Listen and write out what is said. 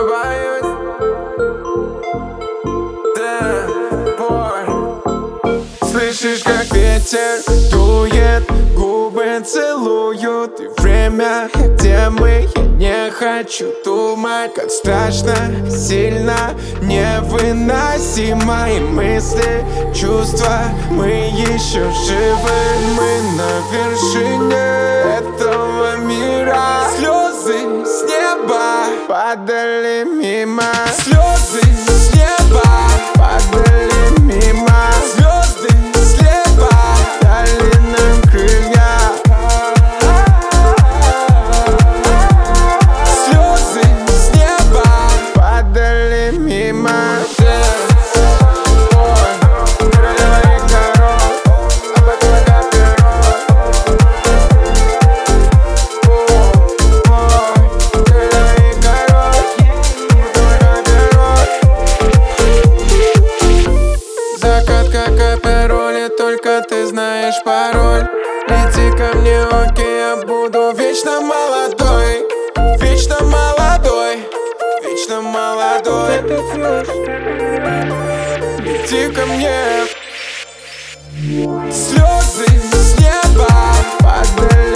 боюсь. Слышишь, как ветер дует, губы целуют, и время, где мы, я не хочу думать. Как страшно, сильно, невыносимо. И мысли, чувства, мы еще живы. Мы на вершине этого мира. Слезы с неба падали мимо. Слезы с неба падали мимо. Звезды слева дали нам крылья. Слезы с неба падали мимо. Только ты знаешь пароль. Иди ко мне, окей, я буду вечно молодой. Вечно молодой. Вечно молодой. Иди ко мне. Слезы с неба падали.